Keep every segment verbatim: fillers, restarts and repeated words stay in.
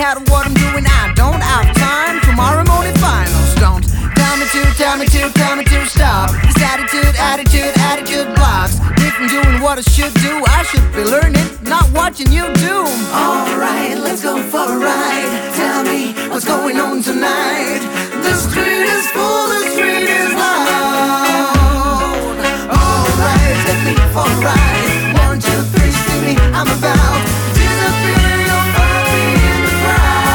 how to what I'm doing. I don't have time. Tomorrow morning finals. Don't tell me to, tell me to, tell me to stop. This attitude, attitude, attitude blocks me from doing what I should do. I should be learning, not watching you do. Alright, let's go for a ride. Tell me what's going on tonight. The street is full, the street is loud. Alright, take me for a ride. One, two, three, see me, I'm about to disappear. You'll find me in the crowd.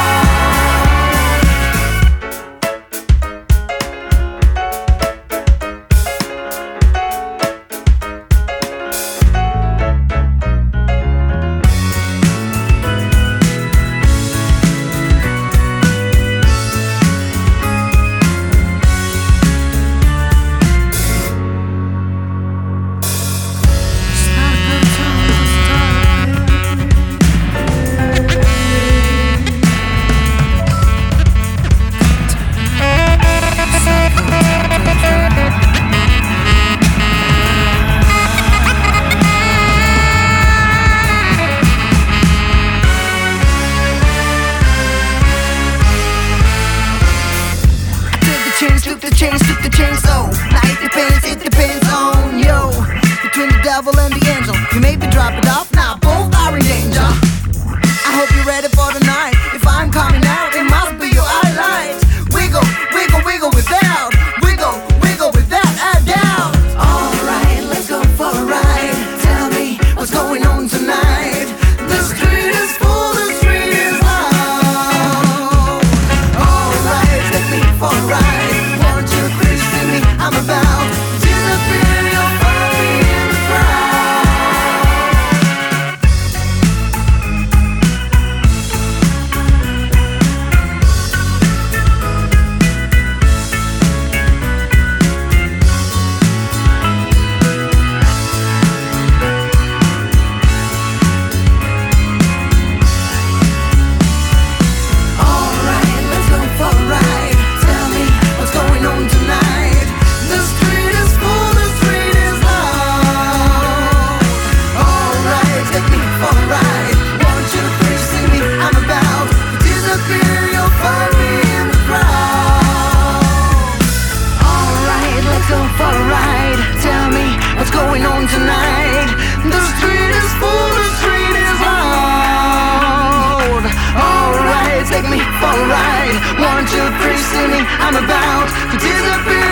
Look the chains, look the chains, oh. Now it depends, it depends on yo. Between the devil and the angel, you maybe drop it off, now both are in danger. I hope you're ready for the night. If I'm coming out, it must be your highlight. Wiggle, wiggle, wiggle without, wiggle, wiggle without a doubt. Alright, let's go for a ride. Tell me what's going on tonight. The street is full, the street is loud. Alright, take me for a ride. I'm about to disappear, you'll find me in the Alright, let's go for a ride. Tell me what's going on tonight. The street is full, the street is loud. Alright, take me for a ride. One, two, three, see me, I'm about to disappear. You'll find me in the crowd. Alright, let's go for a ride. Tell me what's going on tonight. The street is full, the street is loud. Alright, take me for a ride. One, two, three, see me, I'm about to disappear.